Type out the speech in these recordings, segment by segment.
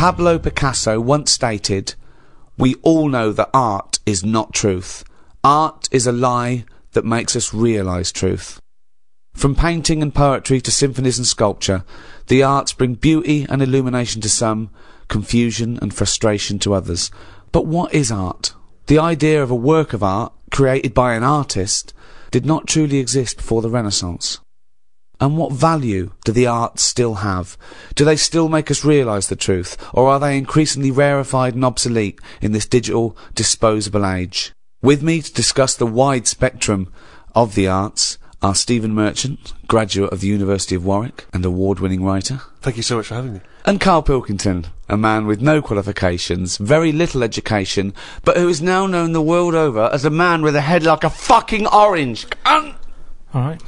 Pablo Picasso once stated, "We all know that art is not truth. Art is a lie that makes us realise truth." From painting and poetry to symphonies and sculpture, the arts bring beauty and illumination to some, confusion and frustration to others. But what is art? The idea of a work of art, created by an artist, did not truly exist before the Renaissance. And what value do the arts still have? Do they still make us realise the truth, or are they increasingly rarefied and obsolete in this digital, disposable age? With me to discuss the wide spectrum of the arts are Stephen Merchant, graduate of the University of Warwick and award-winning writer. Thank you so much for having me. And Carl Pilkington, a man with no qualifications, very little education, but who is now known the world over as a man with a head like a fucking orange. Alright.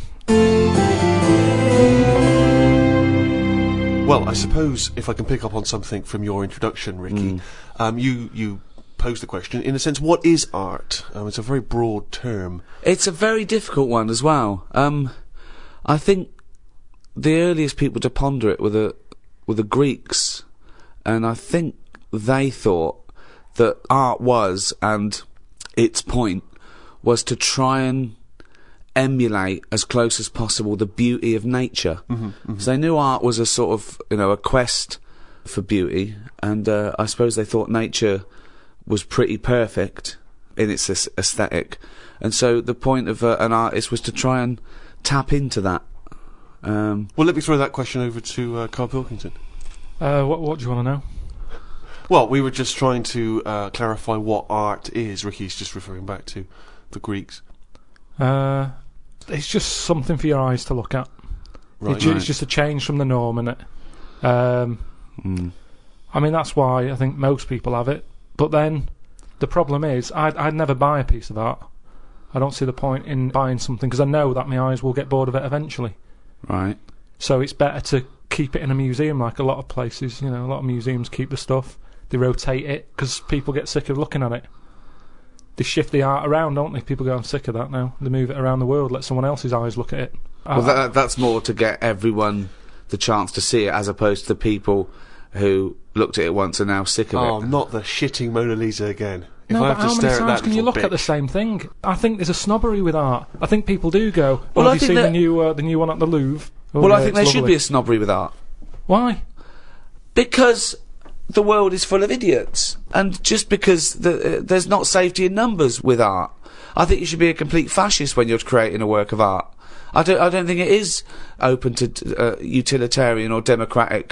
Well, I suppose if I can pick up on something from your introduction, Ricky, you posed the question, in a sense, what is art? It's a very broad term. It's a very difficult one as well. I think the earliest people to ponder it were the Greeks, and I think they thought that art was, and its point was to try and emulate as close as possible the beauty of nature. So they knew art was a sort of, a quest for beauty, and I suppose they thought nature was pretty perfect in its aesthetic, and so the point of an artist was to try and tap into that. Well, let me throw that question over to Carl Pilkington. What do you want to know? Well, we were just trying to clarify what art is. Ricky's just referring back to the Greeks. It's just something for your eyes to look at. Right. It's just a change from the norm, innit? I mean, that's why I think most people have it. But then, the problem is, I'd never buy a piece of art. I don't see the point in buying something, because I know that my eyes will get bored of it eventually. Right. So it's better to keep it in a museum, like a lot of places, a lot of museums keep the stuff. They rotate it, because people get sick of looking at it. They shift the art around, don't they? People go, I'm sick of that now. They move it around the world, let someone else's eyes look at it. Well, that's more to get everyone the chance to see it, as opposed to the people who looked at it once and now sick of it. Oh, not the shitting Mona Lisa again. If No, I but have to how stare many at times that can you little look at bitch. the same thing? I think there's a snobbery with art. I think people do go, Well, have I you think seen that- the new one at the Louvre? Oh, Well, yeah, I think it's there should lovely. be a snobbery with art. Why? Because the world is full of idiots. And just because there's not safety in numbers with art. I think you should be a complete fascist when you're creating a work of art. I don't think it is open to utilitarian or democratic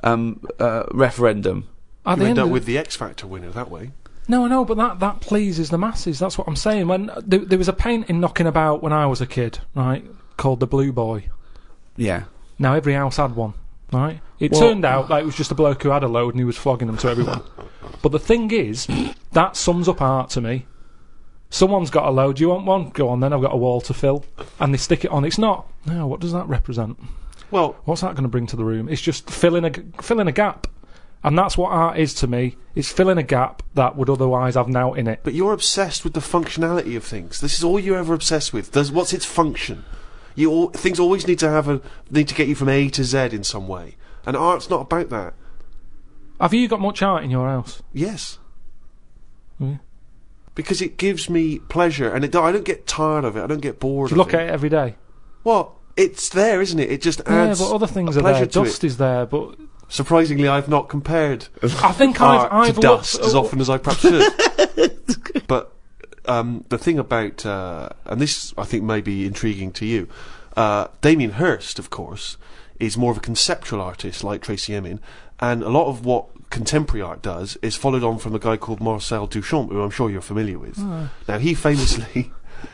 referendum. At the You end end up of with the X Factor winner that way. No, I know, but that pleases the masses. That's what I'm saying. When there was a painting knocking about when I was a kid, right, called The Blue Boy. Yeah. Now every house had one, right? It turned out that it was just a bloke who had a load and he was flogging them to everyone. But the thing is, that sums up art to me. Someone's got a load. Do you want one? Go on then. I've got a wall to fill, and they stick it on. It's not. No, what does that represent? Well, What's that going to bring to the room? It's just filling a gap. And that's what art is to me. It's filling a gap that would otherwise have nought in it. but you're obsessed with the functionality of things. This is all you're ever obsessed with. What's its function? Things always need to get you from A to Z in some way. And art's not about that. Have you got much art in your house? Yes. Yeah. Because it gives me pleasure, and I don't get tired of it. I don't get bored Do you of look at it every day? Well, it's there, isn't it? It just adds Yeah, but other things a are pleasure there. to Dust it. is there, but Surprisingly, I've not compared I think art I've to dust looked, as often as I perhaps should. But the thing about, and this I think may be intriguing to you, Damien Hirst, of course, is more of a conceptual artist like Tracy Emin, and a lot of what contemporary art does is followed on from a guy called Marcel Duchamp, who I'm sure you're familiar with. Now, he famously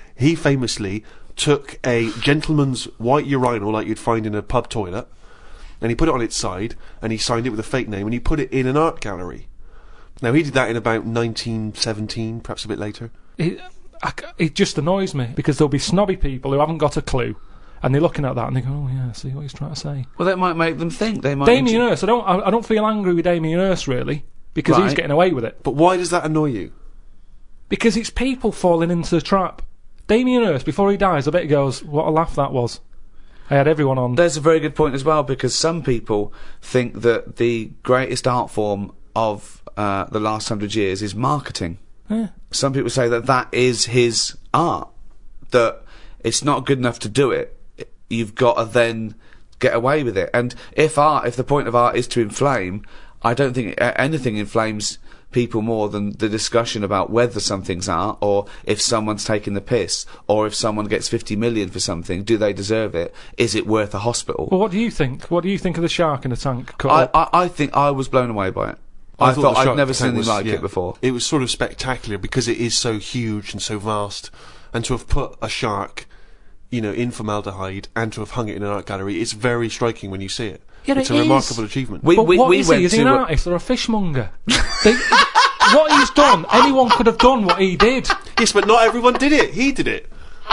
took a gentleman's white urinal like you'd find in a pub toilet, and he put it on its side, and he signed it with a fake name, and he put it in an art gallery. Now, he did that in about 1917, perhaps a bit later. it just annoys me, because there'll be snobby people who haven't got a clue, and they're looking at that and they go, oh yeah, see what he's trying to say. Well, that might make them think. They might. Damien Hirst, I don't feel angry with Damien Hirst really, because he's Right. getting away with it. But why does that annoy you? Because it's people falling into the trap. Damien Hirst, before he dies, I bet he goes, what a laugh that was. I had everyone on. There's a very good point as well, because some people think that the greatest art form of the last 100 years is marketing. Yeah. Some people say that is his art, that it's not good enough to do it. You've got to then get away with it. And if the point of art is to inflame, I don't think anything inflames people more than the discussion about whether something's art, or if someone's taking the piss, or if someone gets 50 million for something, do they deserve it? Is it worth a hospital? Well, what do you think? What do you think of the shark in the tank? cut up? I think I was blown away by it. I thought I'd never seen anything like it before. It was sort of spectacular because it is so huge and so vast, and to have put a shark, in formaldehyde and to have hung it in an art gallery, it's very striking when you see it. Yeah, it's a remarkable achievement. But what is he? Is he an artist or a fishmonger? What he's done, anyone could have done what he did. Yes, but not everyone did it. He did it.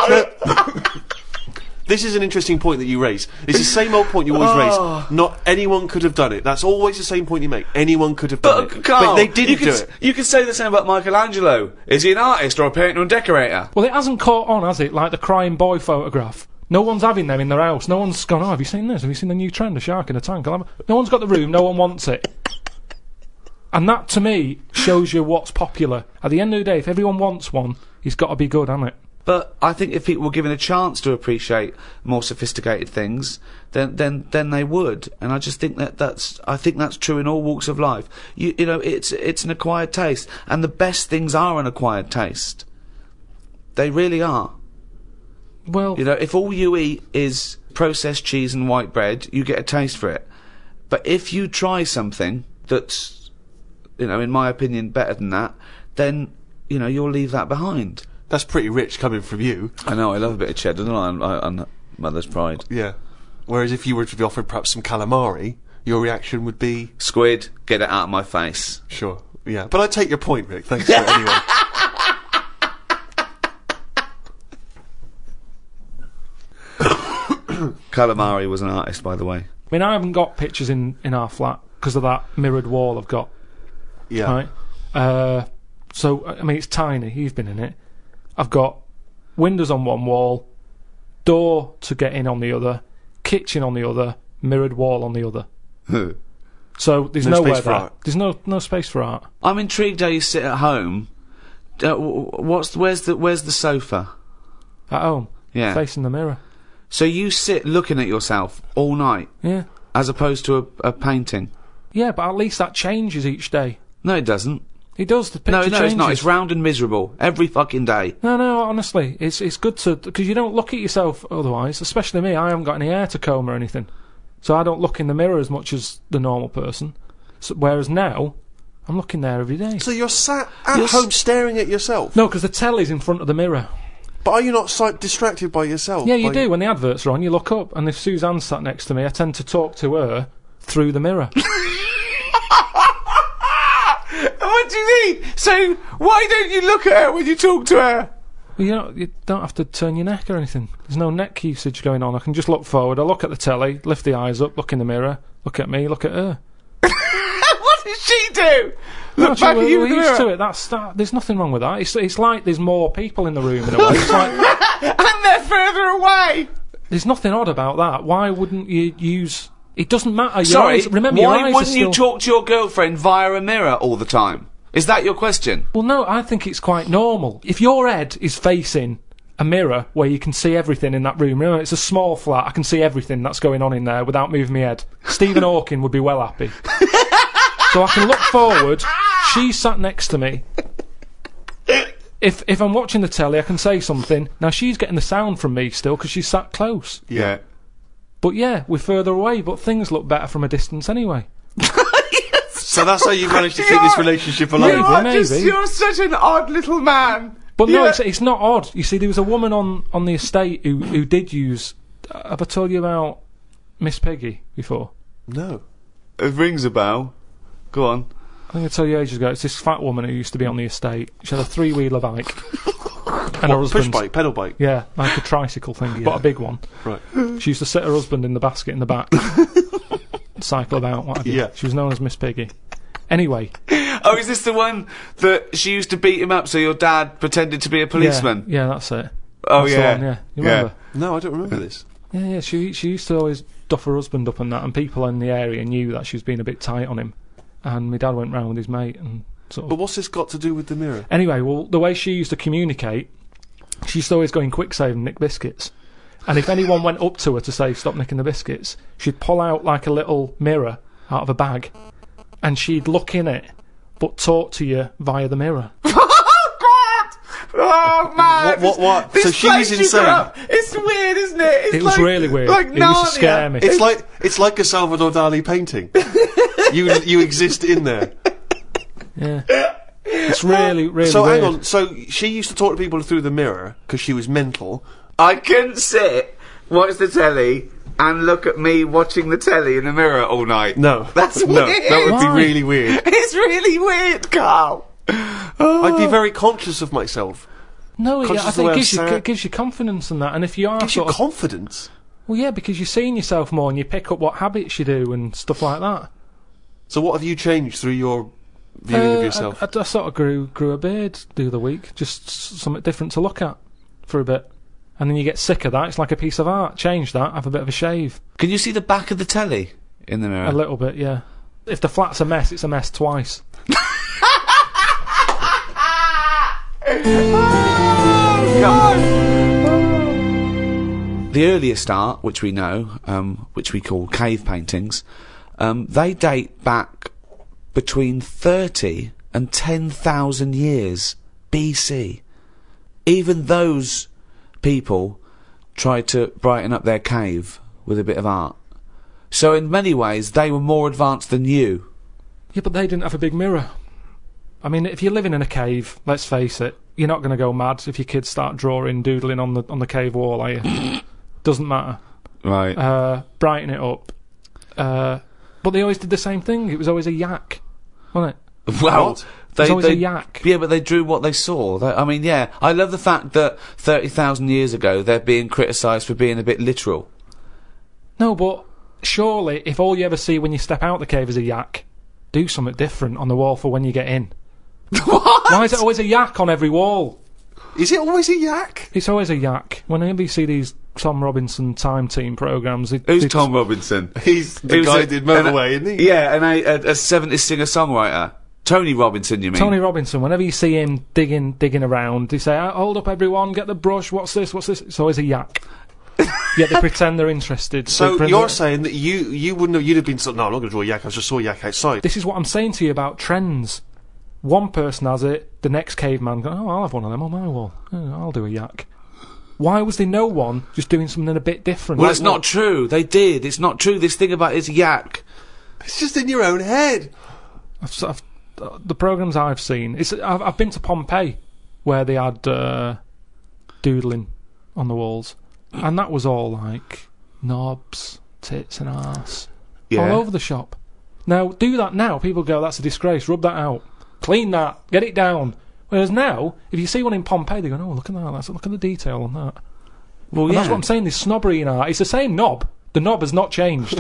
This is an interesting point that you raise. It's the same old point you always raise. Not anyone could have done it. That's always the same point you make. Anyone could have done it. Carl, but they didn't do it. You could say the same about Michelangelo. Is he an artist or a painter and decorator? Well, it hasn't caught on, has it? Like the crying boy photograph. No one's having them in their house. No one's gone, have you seen this? Have you seen the new trend, a shark in a tank? No one's got the room, no one wants it. And that, to me, shows you what's popular. At the end of the day, if everyone wants one, he's got to be good, hasn't it? But I think if people were given a chance to appreciate more sophisticated things, then they would. And I just think that's true in all walks of life. You know, it's an acquired taste, and the best things are an acquired taste. They really are. Well, if all you eat is processed cheese and white bread, you get a taste for it. But if you try something that's, in my opinion, better than that, then, you'll leave that behind. That's pretty rich coming from you. I know, I love a bit of cheddar, don't I, on Mother's Pride. Yeah. Whereas if you were to be offered perhaps some calamari, your reaction would be... Squid, get it out of my face. Sure, yeah. But I take your point, Rick. Thanks for it anyway. Calamari was an artist, by the way. I mean, I haven't got pictures in our flat because of that mirrored wall I've got. Yeah. Right? So, I mean, it's tiny. You've been in it. I've got windows on one wall, door to get in on the other, kitchen on the other, mirrored wall on the other. So there's no nowhere space for there. art. There's no space for art. I'm intrigued how you sit at home. Where's the sofa? At home. Yeah. Facing the mirror. So you sit looking at yourself all night, Yeah. as opposed to a painting. Yeah, but at least that changes each day. No, it doesn't. It does. The picture No, changes. it's not. It's round and miserable every fucking day. No, honestly, it's good to, because you don't look at yourself otherwise. Especially me, I haven't got any hair to comb or anything, so I don't look in the mirror as much as the normal person. So, whereas now, I'm looking there every day. So you're sat at home staring at yourself? No, because the telly's in front of the mirror. But are you not distracted by yourself? Yeah, you do. When the adverts are on, you look up, and if Suzanne sat next to me, I tend to talk to her through the mirror. What do you mean? So why don't you look at her when you talk to her? Well, you don't have to turn your neck or anything. There's no neck usage going on. I can just look forward. I look at the telly, lift the eyes up, look in the mirror, look at me, look at her. What does she do? Look back at you in the we're used mirror. to it. There's nothing wrong with that. It's like there's more people in the room in a way. It's like, And they're further away. there's nothing odd about that. Why wouldn't you use... It doesn't matter. Your Sorry, eyes, remember, your why eyes wouldn't are you still... talk to your girlfriend via a mirror all the time? Is that your question? Well, no, I think it's quite normal. If your head is facing a mirror where you can see everything in that room, remember, it's a small flat, I can see everything that's going on in there without moving my head. Stephen Hawking would be well happy. So I can look forward, she's sat next to me. If I'm watching the telly, I can say something. Now, she's getting the sound from me still because she's sat close. Yeah. But yeah, we're further away, but things look better from a distance anyway. So that's how you managed to keep this relationship alive? Maybe. You're such an odd little man. But no, it's not odd. You see, there was a woman on the estate who did use... Have I told you about Miss Peggy before? No. It rings a bell. Go on. I think I told you ages ago. It's this fat woman who used to be on the estate. She had a three-wheeler bike. And her husband... Push bike, pedal bike? Yeah, like a tricycle thing, but a big one. Right. She used to sit her husband in the basket in the back. Cycle about, what have you. Yeah. She was known as Miss Piggy. Anyway. Oh, is this the one that she used to beat him up so your dad pretended to be a policeman? Yeah, that's it. Oh, That's the yeah. one, yeah. You remember? No, I don't remember this. Yeah, she used to always duff her husband up and that, and people in the area knew that she was being a bit tight on him. and my dad went round with his mate and sort of... But what's this got to do with the mirror? Anyway, well, the way she used to communicate, she used to always go in quick save and nick biscuits. And if anyone went up to her to say, stop nicking the biscuits, she'd pull out like a little mirror out of a bag, and she'd look in it, but talk to you via the mirror. Oh man! What? This So she's place insane. you grew up, it's weird, isn't it? It was really weird. Like It used to scare Narnia. me. It's like a Salvador Dali painting. you exist in there. Yeah. It's really, really So weird. hang on. So she used to talk to people through the mirror because she was mental. I couldn't sit, watch the telly, and look at me watching the telly in the mirror all night. No, That's no, weird. that would Why? be really weird. It's really weird, Carl. I'd be very conscious of myself. No, Conscious I of the think way it I'm gives you, sad. it gives you confidence and that. And if you are Gives you sort of... confidence. Well, yeah, because you're seeing yourself more and you pick up what habits you do and stuff like that. So what have you changed through your viewing of yourself? I sort of grew a beard the other week, just something different to look at for a bit. And then you get sick of that. It's like a piece of art. Change that, have a bit of a shave. Can you see the back of the telly in the mirror? A little bit, yeah. If the flat's a mess, it's a mess twice. The earliest art, which we know, which we call cave paintings, they date back between 30 and 10,000 years BC. Even those people tried to brighten up their cave with a bit of art. So in many ways, they were more advanced than you. Yeah, but they didn't have a big mirror. I mean, if you're living in a cave, let's face it, you're not going to go mad if your kids start drawing, doodling on the cave wall, are you? Doesn't matter. Right. Brighten it up. But they always did the same thing. It was always a yak, wasn't it? Well, What? There's always a yak. Yeah, but they drew what they saw. I mean, yeah, I love the fact that 30,000 years ago they're being criticised for being a bit literal. No, but surely, if all you ever see when you step out the cave is a yak, do something different on the wall for when you get in. What? Why is it always a yak on every wall? Is it always a yak? It's always a yak. Whenever you see these Tom Robinson Time Team programmes... Who's Tom Robinson? He's the Who's guy a- who did Motorway, isn't he? Yeah, and a 70s singer-songwriter. Tony Robinson, you mean? Tony Robinson, whenever you see him digging around, they say, hold up everyone, get the brush, what's this? It's always a yak. Yet they pretend they're interested. So They pretend you're they're- saying that you wouldn't have, you'd have been no, I'm not going to draw a yak, I just saw a yak outside. This is what I'm saying to you about trends. One person has it, the next caveman goes, I'll have one of them on my wall. I'll do a yak. Why was there no one just doing something a bit different? Well, Like it's not what? true. They did. It's not true. This thing about it's yak. It's just in your own head. The programmes I've seen, I've been to Pompeii, where they had doodling on the walls, and that was all like knobs, tits and arse, Yeah. all over the shop. Now, do that now, people go, that's a disgrace, rub that out, clean that, get it down. Whereas now, if you see one in Pompeii, they go, oh, look at that, look at the detail on that. Well, And yeah. that's what I'm saying, there's snobbery in art. It's the same knob. The knob has not changed.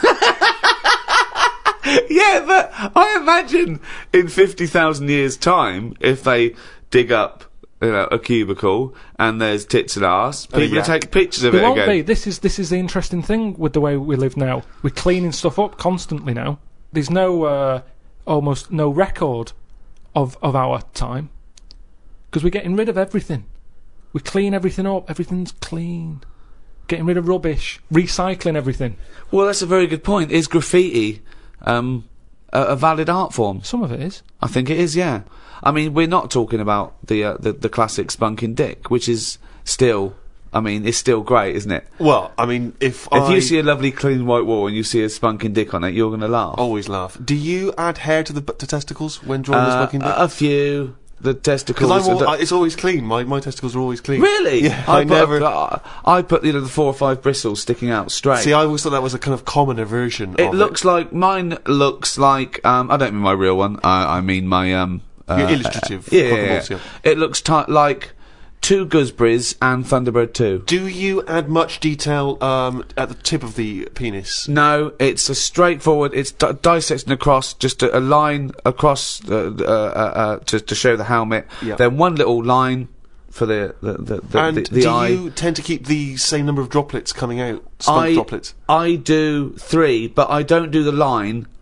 Yeah, but I imagine in 50,000 years' time, if they dig up, a cubicle and there's tits and arse, And a people will yak. take pictures of There it won't again. be. This is the interesting thing with the way we live now. We're cleaning stuff up constantly now. There's no almost no record of our time because we're getting rid of everything. We clean everything up. Everything's clean. Getting rid of rubbish. Recycling everything. Well, that's a very good point. Is graffiti a valid art form? Some of it is. I think it is, yeah. I mean, we're not talking about the classic spunking dick, which is still, I mean, it's still great, isn't it? Well, I mean, if you see a lovely clean white wall and you see a spunking dick on it, you're going to laugh. always laugh. Do you add hair to the testicles when drawing the smoking dick? A few. The testicles. Because it's always clean. My testicles are always clean. Really? Yeah, I never. I put the 4 or 5 bristles sticking out straight. See, I always thought that was a kind of commoner version. It of looks like mine looks like I don't mean my real one. I mean my your illustrative. yeah. Balls, yeah. It looks like 2 gooseberries and Thunderbird 2. Do you add much detail at the tip of the penis? No, it's a straightforward. It's dissecting across, just a line across to show the helmet. Yeah. Then one little line for the And the eye. do you tend to keep the same number of droplets coming out? Spunk droplets. I do 3, but I don't do the line.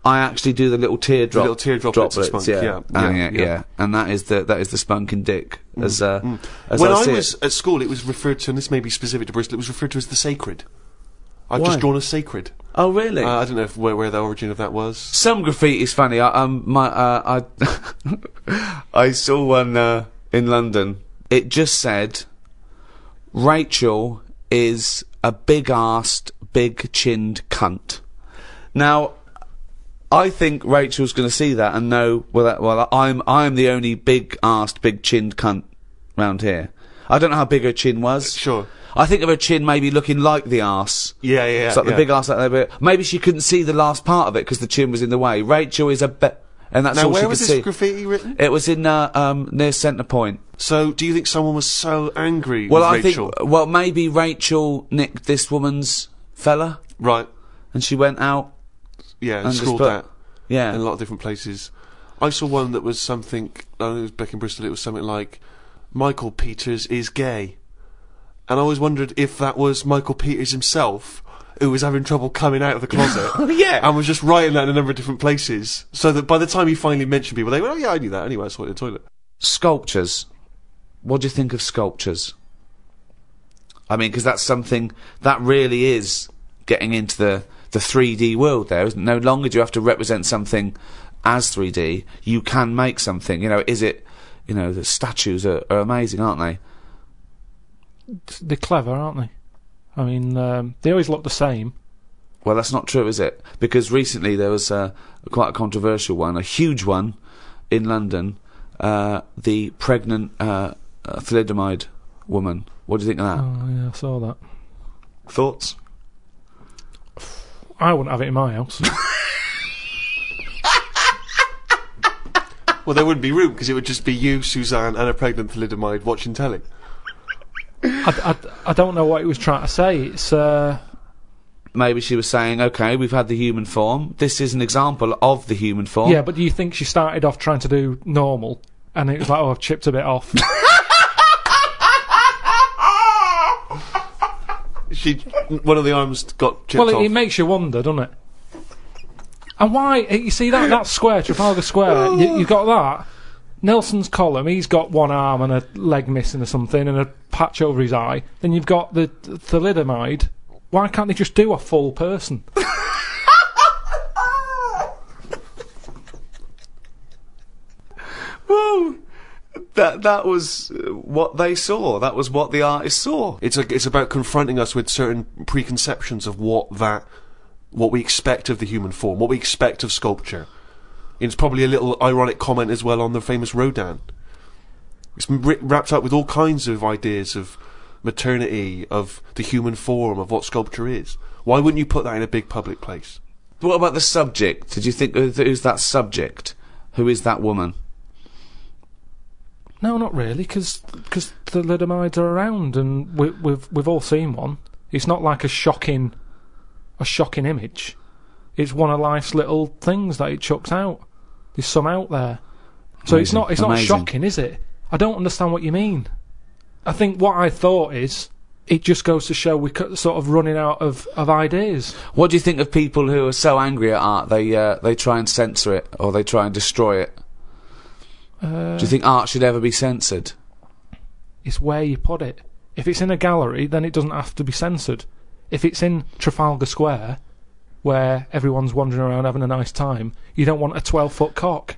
I actually do the little teardrop, The little teardrop bits of spunk, yeah. And that is the spunking dick. As When I was at school, it was referred to, and this may be specific to Bristol, it was referred to as the sacred. I've Why? just drawn a sacred. Oh, really? I don't know where the origin of that was. Some graffiti's funny. I saw one in London. It just said, Rachel is a big-arsed, big-chinned cunt. Now, I think Rachel's going to see that and know, I'm the only big-arsed, big-chinned cunt round here. I don't know how big her chin was. Sure. I think of her chin maybe looking like the arse. Yeah. It's like the big arse like that, but maybe she couldn't see the last part of it because the chin was in the way. Rachel is and that's now, all she where could was this see. graffiti written? It was in near Centre Point. So, do you think someone was so angry Well, with I Rachel? think maybe Rachel nicked this woman's fella, Right. and she went out. Yeah, and And just scrawled put- that Yeah. in a lot of different places. I saw one that was something, I don't know, it was back in Bristol, it was something like, Michael Peters is gay. And I always wondered if that was Michael Peters himself, who was having trouble coming out of the closet. Yeah. And was just writing that in a number of different places. So that by the time he finally mentioned people, they went, oh yeah, I knew that anyway, I saw it in the toilet. Sculptures. What do you think of sculptures? I mean, because that's something that really is getting into the 3D world there, isn't it? No longer do you have to represent something as 3D. You can make something. The statues are amazing, aren't they? They're clever, aren't they? I mean, they always look the same. Well, that's not true, is it? Because recently there was quite a controversial one, a huge one, in London. The pregnant thalidomide woman. What do you think of that? Oh, yeah, I saw that. Thoughts? I wouldn't have it in my house. Well, there wouldn't be room, because it would just be you, Suzanne, and a pregnant thalidomide watching telly. I don't know what he was trying to say. It's Maybe she was saying, okay, we've had the human form. This is an example of the human form. yeah, but do you think she started off trying to do normal, and it was like, oh, I've chipped a bit off? One of the arms got chipped Well, off. it makes you wonder, doesn't it? And why? You see that square, Trafalgar Square. You've got that. Nelson's column. He's got one arm and a leg missing or something, and a patch over his eye. Then you've got the thalidomide. Why can't they just do a full person? Well, that was what they saw. That was what the artist saw. It's about confronting us with certain preconceptions of what we expect of the human form, what we expect of sculpture. It's probably a little ironic comment as well on the famous Rodin. It's wrapped up with all kinds of ideas of maternity, of the human form, of what sculpture is. Why wouldn't you put that in a big public place? What about the subject? Did you think who's that subject? Who is that woman? No, not really, because thalidomides are around, and we've all seen one. It's not like a shocking image. It's one of life's little things that it chucks out. There's some out there, so Amazing. it's not Amazing. shocking, is it? I don't understand what you mean. I think what I thought is it just goes to show we're sort of running out of ideas. What do you think of people who are so angry at art they try and censor it or they try and destroy it? Do you think art should ever be censored? It's where you put it. If it's in a gallery, then it doesn't have to be censored. If it's in Trafalgar Square, where everyone's wandering around having a nice time, you don't want a 12-foot cock.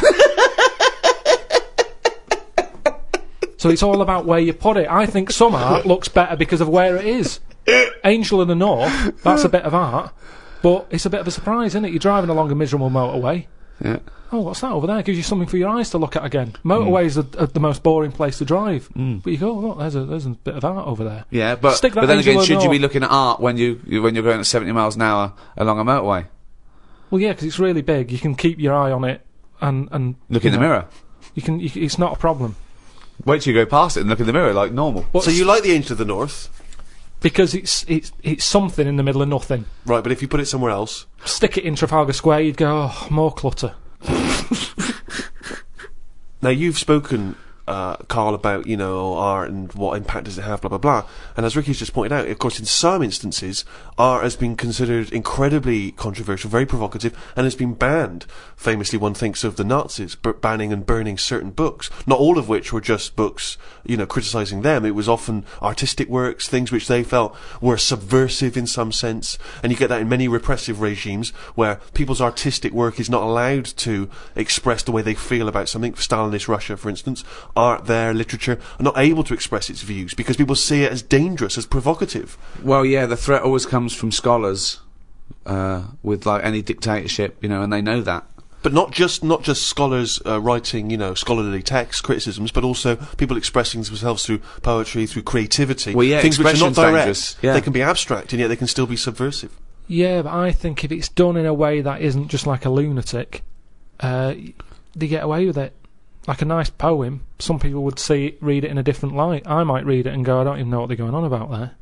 So it's all about where you put it. I think some art looks better because of where it is. Angel in the North, that's a bit of art, but it's a bit of a surprise, isn't it? You're driving along a miserable motorway. Yeah. Oh, what's that over there? Gives you something for your eyes to look at again. Motorways are the most boring place to drive. But you go, look, there's a bit of art over there. Yeah, but Stick that then Angel again, in should the you be North. looking at art when you're going at 70 miles an hour along a motorway? Well, yeah, because it's really big. You can keep your eye on it and Look in the mirror. It's not a problem. Wait till you go past it and look in the mirror like normal. But So you like the Angel of the North, because it's something in the middle of nothing. right? But if you put it somewhere else, Stick it in Trafalgar Square, you'd go, oh, more clutter. now you've spoken Carl, about, you know, art and what impact does it have, blah, blah, blah. And as Ricky's just pointed out, of course, in some instances, art has been considered incredibly controversial, very provocative, and has been banned. Famously, one thinks of the Nazis banning and burning certain books, not all of which were just books, you know, criticising them. It was often artistic works, things which they felt were subversive in some sense. And you get that in many repressive regimes, where people's artistic work is not allowed to express the way they feel about something. For Stalinist Russia, for instance, art there, literature, are not able to express its views because people see it as dangerous, as provocative. Well, yeah, the threat always comes from scholars with like any dictatorship, you know, and they know that. But not just scholars writing, you know, scholarly texts, criticisms, but also people expressing themselves through poetry, through creativity. Well, yeah, things which are not direct. dangerous. Yeah. They can be abstract, and yet they can still be subversive. Yeah, but I think if it's done in a way that isn't just like a lunatic, they get away with it. Like a nice poem, some people would read it in a different light. I might read it and go, I don't even know what they're going on about there.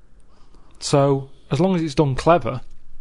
So, as long as it's done clever,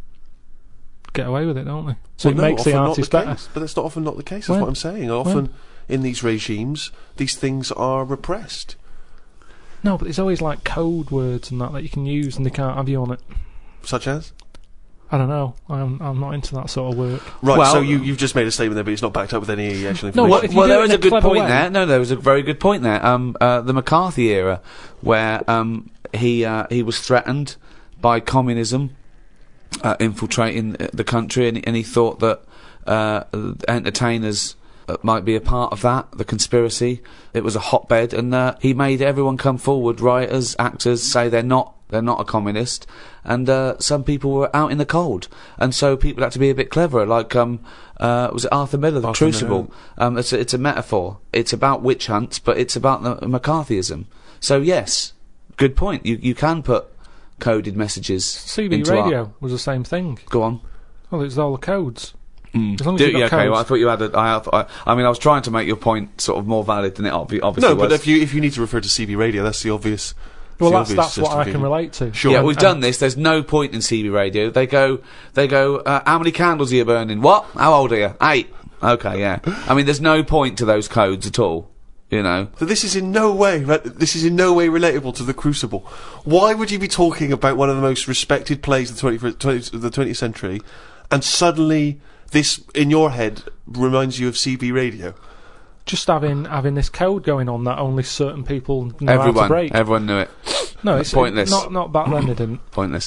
get away with it, don't they? So well, it makes the artist better. But that's not often not the case, that's what I'm saying. Often, in these regimes, these things are repressed. No, but there's always like code words and that you can use and they can't have you on it. Such as? I don't know. I'm not into that sort of work. Right, well, so you've just made a statement there, but it's not backed up with any actual information. No, what if you do there it was in a good clever point way? there. No, there was a very good point there. The McCarthy era, where he was threatened by communism infiltrating the country, and he thought that entertainers might be a part of that, the conspiracy. It was a hotbed, and he made everyone come forward, writers, actors, say they're not a communist, and some people were out in the cold, and so people had to be a bit cleverer, like was it Arthur Miller, The Crucible? It's a metaphor. It's about witch hunts, but it's about the McCarthyism. So yes, good point. You can put coded messages CB into radio art. was the same thing. Go on. Well, it's all the codes. As long as you've got okay, codes. well, I thought you had I mean, I was trying to make your point sort of more valid than it obviously No, was. but if you need to refer to CB radio, that's the obvious. Well, the that's obvious what I can justification. relate to. Sure. Yeah, we've done this. There's no point in CB radio. They go, how many candles are you burning? What? How old are you? 8. Okay, yeah. I mean, there's no point to those codes at all, you know. So this is in no way relatable to The Crucible. Why would you be talking about one of the most respected plays of the 20th century, and suddenly this, in your head, reminds you of CB radio? Just having this code going on that only certain people know how to break. Everyone knew it. No, it's pointless. Not back then. They didn't. Pointless.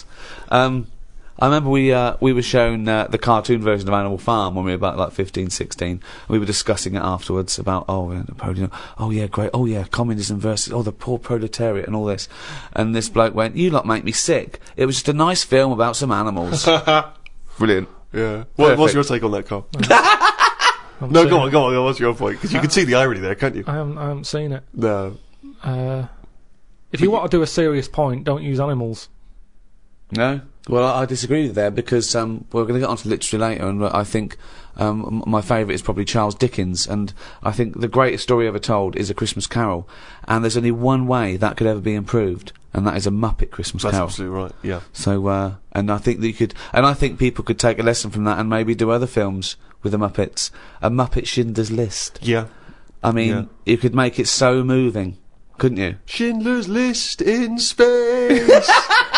I remember we were shown the cartoon version of Animal Farm when we were about like 15, 16. We were discussing it afterwards about Napoleon. Oh yeah, great. Oh yeah, communism versus the poor proletariat and all this. And this bloke went, "You lot make me sick. It was just a nice film about some animals." Brilliant. Yeah. What's your take on that, Carl? No, go on. What's your point? Because you can see the irony there, can't you? I haven't seen it. No. If you want to do a serious point, don't use animals. No? Well, I disagree with there because we're going to get onto literature later, and I think my favourite is probably Charles Dickens, and I think the greatest story ever told is A Christmas Carol, and there's only one way that could ever be improved, and that is a Muppet Christmas That's Carol. absolutely right, yeah. So, and I think that you could, and I think people could take a lesson from that and maybe do other films with the Muppets. A Muppet Schindler's List. Yeah. I mean, you could make it so moving, couldn't you? Schindler's List in space.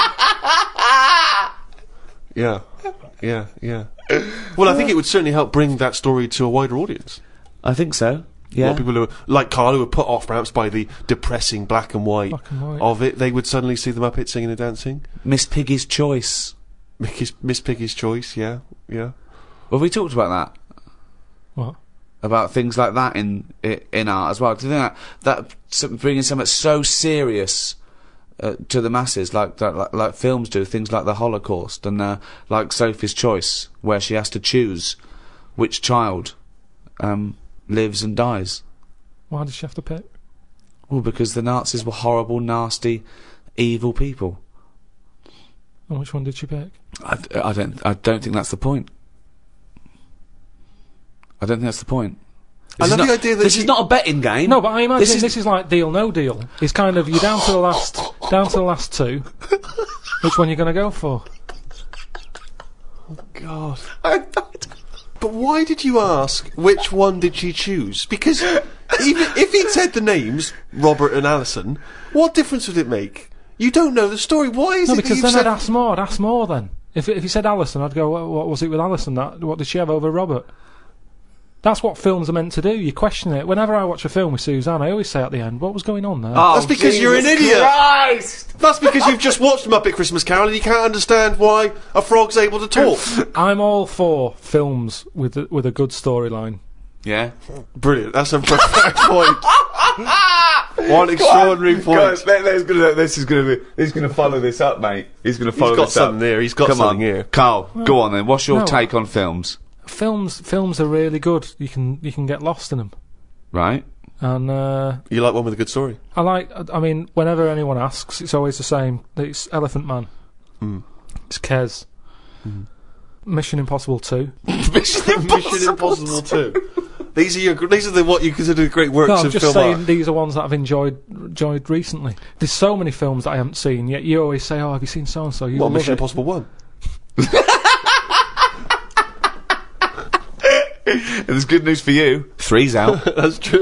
Yeah. Well, I think it would certainly help bring that story to a wider audience. I think so. A lot Yeah. of people who, like Carl, who were put off perhaps by the depressing black and white of it, they would suddenly see the Muppets singing and dancing. Miss Piggy's Choice. Miss Piggy's Choice, yeah. Well, we talked about that. What? About things like that in art as well. Do you think that bringing something so serious to the masses, like films do, things like the Holocaust and like Sophie's Choice, where she has to choose which child lives and dies. Why did she have to pick? Well, because the Nazis were horrible, nasty, evil people. And which one did she pick? I don't think that's the point. I don't think that's the point. I love the idea that this is not a betting game. No, but I imagine this is like Deal No Deal. It's kind of you're down to the last two. Which one you're going to go for? Oh God! But why did you ask which one did she choose? Because Even if he'd said the names Robert and Alison, what difference would it make? You don't know the story. Why is No, it that because you've then said... I'd ask more then. If he said Alison, I'd go, what was it with Alison? What did she have over Robert? That's what films are meant to do. You question it. Whenever I watch a film with Suzanne, I always say at the end, what was going on there? Oh, That's because you're an Jesus idiot. Christ! That's because you've just watched Muppet Christmas Carol and you can't understand why a frog's able to talk. I'm all for films with a good storyline. Yeah. Brilliant. That's a perfect point. One extraordinary point. He's gonna follow this up, mate. He's gonna follow He's got this up. something there. He's got Come something on, here. Carl. Go on then. What's your No. take on films? Films are really good. You can get lost in them. Right. And You like one with a good story? I mean, whenever anyone asks, it's always the same. It's Elephant Man. It's Kes. Mission Impossible 2. Mission Impossible 2. These are what you consider great works No, I'm of just film saying art. these are ones that I've enjoyed recently. There's so many films that I haven't seen, yet you always say, "Oh, have you seen so and so?" Well, Mission Impossible 1. And there's good news for you. 3's out. That's true.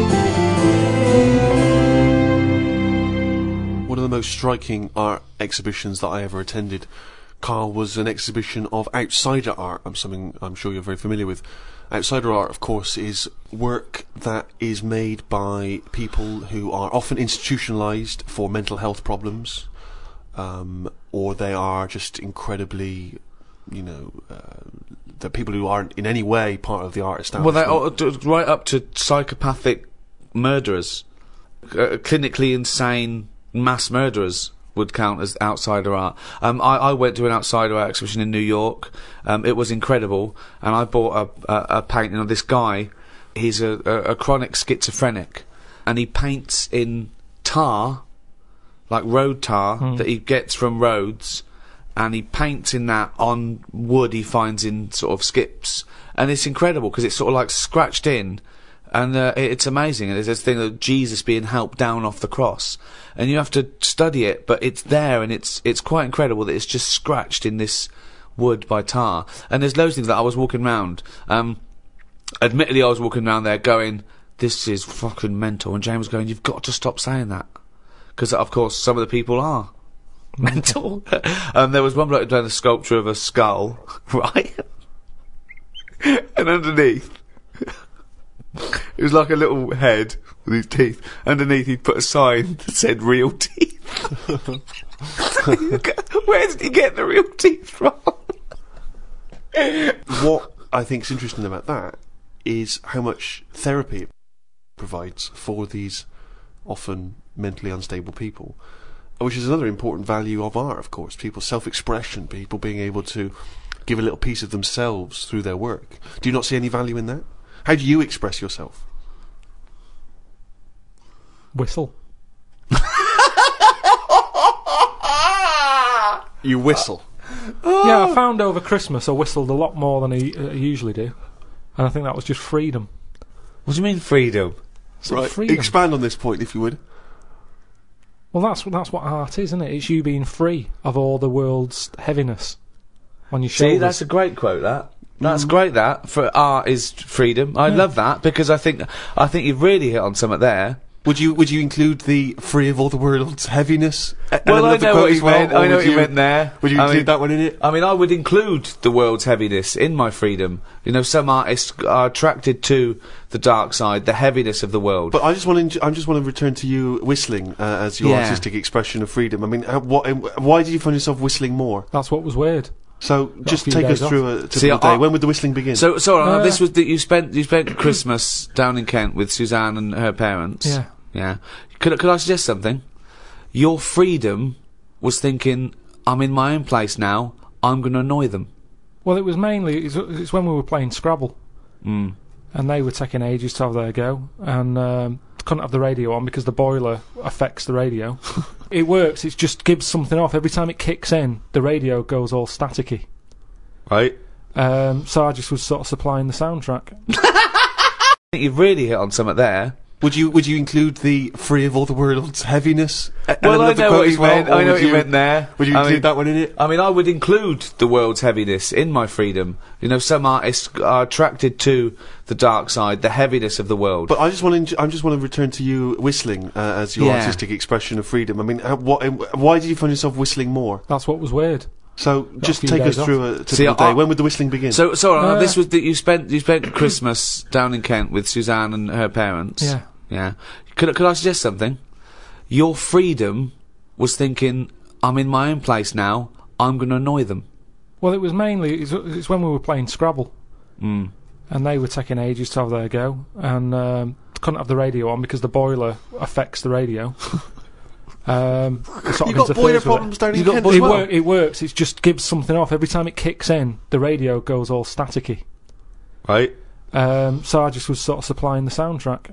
One of the most striking art exhibitions that I ever attended, Carl, was an exhibition of outsider art. Something I'm sure you're very familiar with. Outsider art, of course, is work that is made by people who are often institutionalised for mental health problems, or they are just incredibly, the people who aren't in any way part of the art establishment. Well, right up to psychopathic murderers, clinically insane mass murderers would count as outsider art. I went to an outsider art exhibition in New York. It was incredible, and I bought a painting of this guy. He's a chronic schizophrenic, and he paints in tar, like road tar that he gets from roads, and he paints in that on wood he finds in sort of skips, and it's incredible because it's sort of like scratched in. And it's amazing. And there's this thing of Jesus being helped down off the cross, and you have to study it, but it's there, and it's quite incredible that it's just scratched in this wood by tar. And there's loads of things that I was walking around. Admittedly, I was walking around there going, "This is fucking mental." And James was going, "You've got to stop saying that," because of course some of the people are mental. There was one bloke who done a sculpture of a skull, right, and underneath. It was like a little head with his teeth. Underneath he'd put a sign that said real teeth. Where did he get the real teeth from? What I think is interesting about that is how much therapy it provides for these often mentally unstable people, which is another important value of art, of course. People's self-expression, people being able to give a little piece of themselves through their work. Do you not see any value in that? How do you express yourself? Whistle. You whistle. Yeah, I found over Christmas I whistled a lot more than I usually do, and I think that was just freedom. What do you mean freedom? Right. Freedom. Expand on this point, if you would. Well, that's what art is, isn't it? It's you being free of all the world's heaviness on your shoulders. See, that's a great quote. That's great. That for art is freedom. I love that because I think you've really hit on something there. Would you include the free of all the world's heaviness? Well, I know what you meant. I know what you meant there. Would you include that one in it? I mean, I would include the world's heaviness in my freedom. You know, some artists are attracted to the dark side, the heaviness of the world. But I just want to return to you whistling as your artistic expression of freedom. I mean, why did you find yourself whistling more? That's what was weird. So just take us through a typical day. When would the whistling begin? So this was that you spent Christmas down in Kent with Suzanne and her parents. Yeah. Yeah. Could I suggest something? Your freedom was thinking, I'm in my own place now, I'm going to annoy them. Well, it was mainly, it's when we were playing Scrabble. And they were taking ages to have their go, and couldn't have the radio on because the boiler affects the radio. It works, it just gives something off. Every time it kicks in, the radio goes all staticky. Right. So I just was sort of supplying the soundtrack. I think you've really hit on something there. Would you include the free of all the world's heaviness? Well, I know what you meant. I know what you meant there. Would you include that one in it? I mean, I would include the world's heaviness in my freedom. You know, some artists are attracted to the dark side, the heaviness of the world. But I just want to return to you whistling as your artistic expression of freedom. I mean, why did you find yourself whistling more? That's what was weird. So just take us through a typical day. When would the whistling begin? So this was that you spent Christmas down in Kent with Suzanne and her parents. Yeah. Yeah. Could I suggest something? Your freedom was thinking, I'm in my own place now, I'm going to annoy them. Well, it was mainly, it's when we were playing Scrabble. And they were taking ages to have their go, and couldn't have the radio on because the boiler affects the radio. You've got boiler problems down in Kent as well? It works, it just gives something off. Every time it kicks in, the radio goes all staticky. Right. So I just was sort of supplying the soundtrack.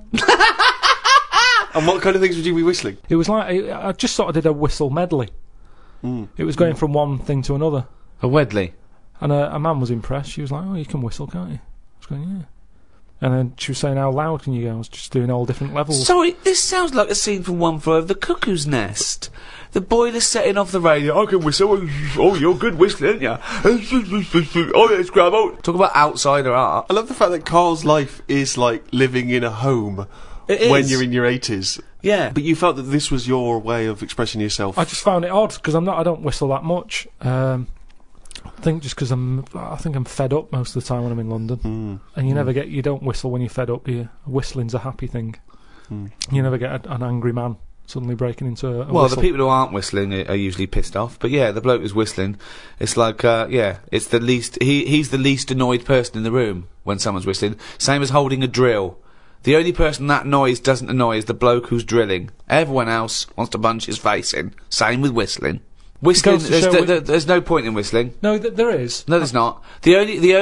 And what kind of things would you be whistling? It was like, I just sort of did a whistle medley. It was going from one thing to another. A Wedley? And a man was impressed. She was like, oh, you can whistle, can't you? I was going, yeah. And then she was saying, how loud can you go? I was just doing all different levels. Sorry, this sounds like a scene from One Flew Over the Cuckoo's Nest. The boiler's setting off the radio. I can whistle. Oh, you're good whistling, aren't you? Oh, let's grab out. Talk about outsider art. I love the fact that Carl's life is like living in a home when you're in your 80s. Yeah. But you felt that this was your way of expressing yourself. I just found it odd because I don't whistle that much. I think just because I think I'm fed up most of the time when I'm in London, and you don't whistle when you're fed up. Whistling's a happy thing. You never get an angry man suddenly breaking into a well, whistle. the people who aren't whistling are usually pissed off. But yeah, the bloke who's whistling, it's like it's the least. He's the least annoyed person in the room when someone's whistling. Same as holding a drill. The only person that noise doesn't annoy is the bloke who's drilling. Everyone else wants to punch his face in. Same with whistling. Whistling, there's no point in whistling. No, there is. No, there's not. The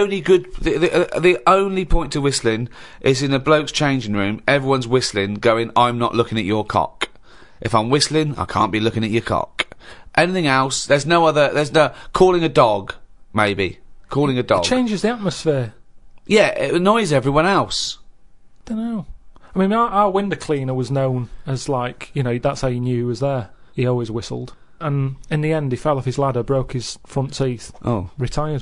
only point to whistling is in a bloke's changing room. Everyone's whistling, going, "I'm not looking at your cock." If I'm whistling, I can't be looking at your cock. Anything else? There's no calling a dog. Maybe calling a dog. It changes the atmosphere. Yeah, it annoys everyone else. Don't know. I mean, our window cleaner was known as that's how you knew he was there. He always whistled. And in the end, he fell off his ladder, broke his front teeth. Oh. Retired.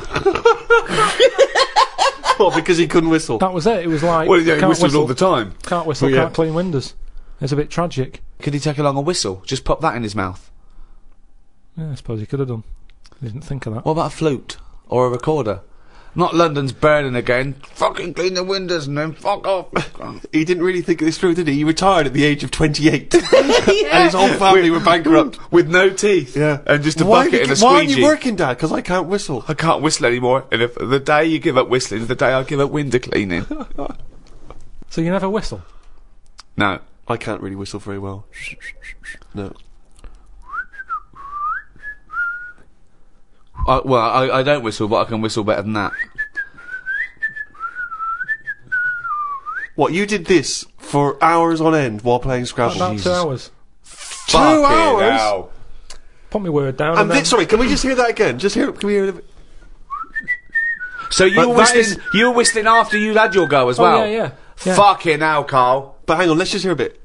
What, because he couldn't whistle? That was it. It was like... Well, yeah, he whistled all the time. Can't whistle, can't clean windows. It's a bit tragic. Could he take along a whistle? Just pop that in his mouth? Yeah, I suppose he could have done. I didn't think of that. What about a flute? Or a recorder? Not London's burning again. Fucking clean the windows and then fuck off. He didn't really think this through, did he? He retired at the age of 28. And his whole family were bankrupt. With no teeth. Yeah. And just a bucket and a squeegee. Why aren't you working, Dad? Because I can't whistle. I can't whistle anymore. And if the day you give up whistling is the day I give up window cleaning. So you never whistle? No. I can't really whistle very well. No. I don't whistle, but I can whistle better than that. What, you did this for hours on end while playing Scrabble? About 2 hours. 2 hours? Hell. Put my word down. And sorry, can we just hear that again? Can we hear it? So you were whistling after you had your go as well? Oh, yeah. Fucking hell, Carl. But hang on, let's just hear a bit.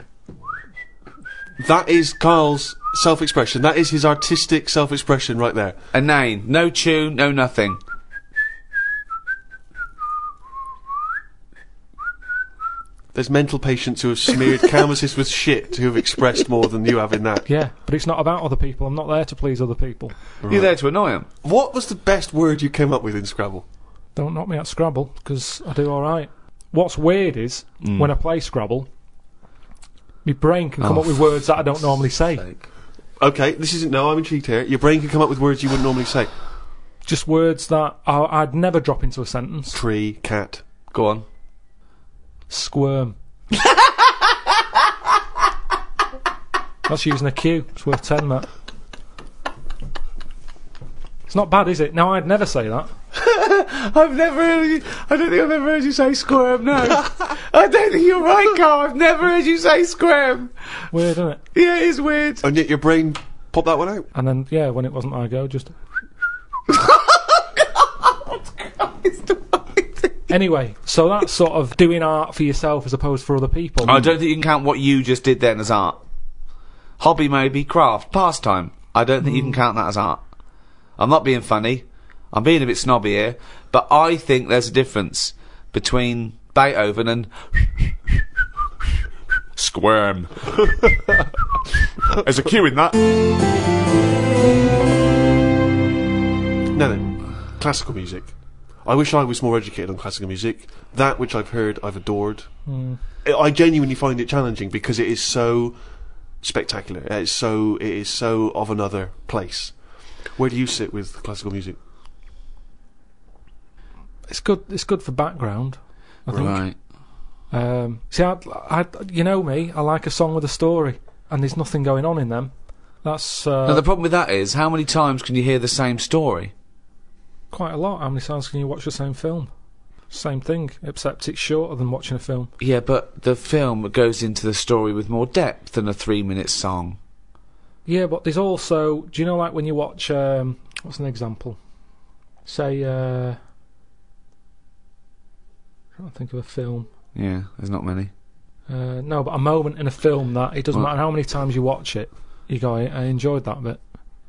That is Carl's self-expression. That is his artistic self-expression right there. A name. No tune, no nothing. There's mental patients who have smeared canvases with shit who have expressed more than you have in that. Yeah, but it's not about other people. I'm not there to please other people. Right. You're there to annoy them. What was the best word you came up with in Scrabble? Don't knock me at Scrabble, because I do alright. What's weird is, when I play Scrabble, my brain can come up with words that I don't normally say. Okay, I'm intrigued here. Your brain can come up with words you wouldn't normally say. Just words that I'd never drop into a sentence. Tree, cat. Go on. Squirm. That's using a Q. It's worth 10, that. It's not bad, is it? No, I'd never say that. I don't think I've ever heard you say squirm, no. I don't think you're right, Carl. I've never heard you say squirm. Weird, isn't it? Yeah, it is weird. And yet your brain popped that one out. And then, when it wasn't my go, just... Anyway, so that's sort of doing art for yourself as opposed for other people. I don't think you can count what you just did then as art. Hobby maybe, craft, pastime. I don't think you can count that as art. I'm not being funny. I'm being a bit snobby here. But I think there's a difference between Beethoven and... Squirm. There's a cue in that. No. Classical music. I wish I was more educated on classical music. That which I've heard, I've adored. I genuinely find it challenging because it is so spectacular. It is so of another place. Where do you sit with classical music? It's good for background, I think. Right. See, you know me, I like a song with a story, and there's nothing going on in them. That's Now, the problem with that is, how many times can you hear the same story? quite a lot. How many times can you watch the same film? Same thing, except it's shorter than watching a film. Yeah, but the film goes into the story with more depth than a 3-minute song. Yeah, but there's also... Do you know, like, when you watch... what's an example? Say, I'm trying to think of a film. Yeah, there's not many. No, but a moment in a film that it doesn't matter how many times you watch it, you go, I enjoyed that bit.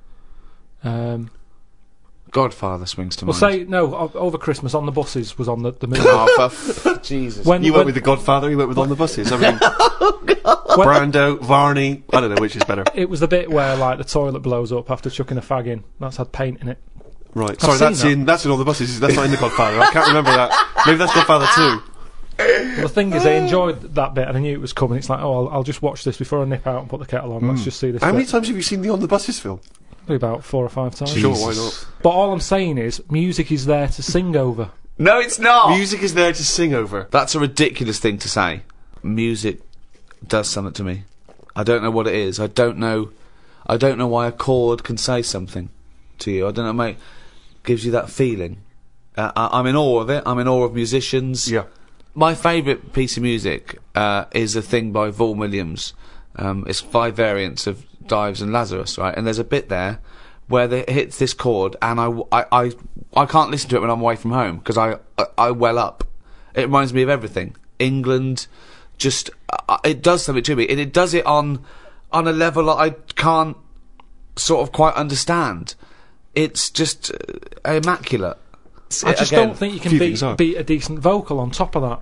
Godfather swings to Well, mind. say, no, over Christmas, On the Buses was on the movie. Oh, Jesus. When- You went with The Godfather, you went with On the Buses. I mean, Brando, Varney, I don't know which is better. It was the bit where, like, the toilet blows up after chucking a fag in. That's had paint in it. Right, sorry, seen that's in On the Buses. That's not in The Godfather. I can't remember that. Maybe that's Godfather 2. Well, the thing is, I enjoyed that bit and I knew it was coming. It's like, oh, I'll just watch this before I nip out and put the kettle on. Let's just see this How bit. many times have you seen the On the Buses film? Probably about 4 or 5 times. Sure, why not? But all I'm saying is, music is there to sing over. No, it's not! Music is there to sing over. That's a ridiculous thing to say. Music does something to me. I don't know what it is. I don't know why a chord can say something to you. I don't know, mate. Gives you that feeling. I'm in awe of it. I'm in awe of musicians. Yeah. My favourite piece of music is a thing by Vaughan Williams. It's 5 variants of Dives and Lazarus, right? And there's a bit there where it hits this chord, and I can't listen to it when I'm away from home because I well up. It reminds me of everything. England, just it does something to me, and it does it on a level that I can't sort of quite understand. It's just immaculate. I just Again, don't think you few can things are. beat a decent vocal on top of that.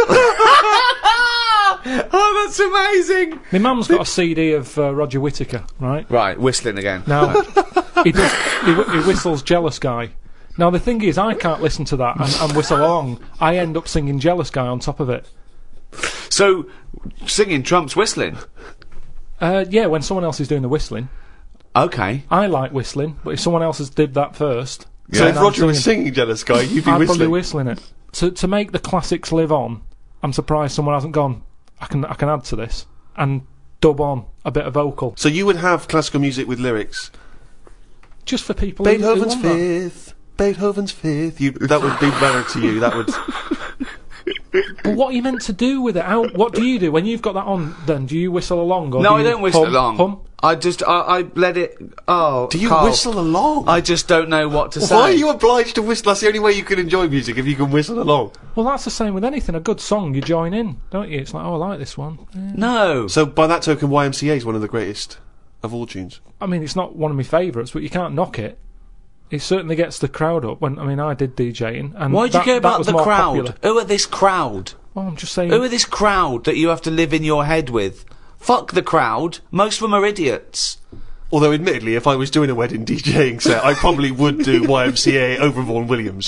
Oh, that's amazing! My mum's got a CD of Roger Whittaker, right? Right, whistling again. Now, he whistles Jealous Guy. Now, the thing is, I can't listen to that and whistle along. I end up singing Jealous Guy on top of it. So, singing trumps whistling. Yeah, when someone else is doing the whistling. Okay. I like whistling, but if someone else has did that first... So then if I'm Roger was singing Jealous Guy, you'd be I'd probably whistling. whistling it. To make the classics live on, I'm surprised someone hasn't gone, I can add to this, and dub on a bit of vocal. So you would have classical music with lyrics. Just for people Beethoven's who want that. Fifth. Beethoven's Fifth. That would be better to you. That would. But what are you meant to do with it? What do you do when you've got that on? Then do you whistle along? Or No, do I you don't whistle hum, along. Hum? I let it. Oh, Do you Carl, whistle along? I just don't know what to say. Why are you obliged to whistle? That's the only way you can enjoy music, if you can whistle along. Well, that's the same with anything. A good song, you join in, don't you? It's like, oh, I like this one. Yeah. No. So by that token, YMCA is one of the greatest of all tunes. I mean, it's not one of my favourites, but you can't knock it. It certainly gets the crowd up. I did DJing, and Why do you care that about was the more crowd? popular. Who are this crowd? Well, I'm just saying. Who are this crowd that you have to live in your head with? Fuck the crowd. Most of them are idiots. Although, admittedly, if I was doing a wedding DJing set, I probably would do YMCA over Vaughan Williams.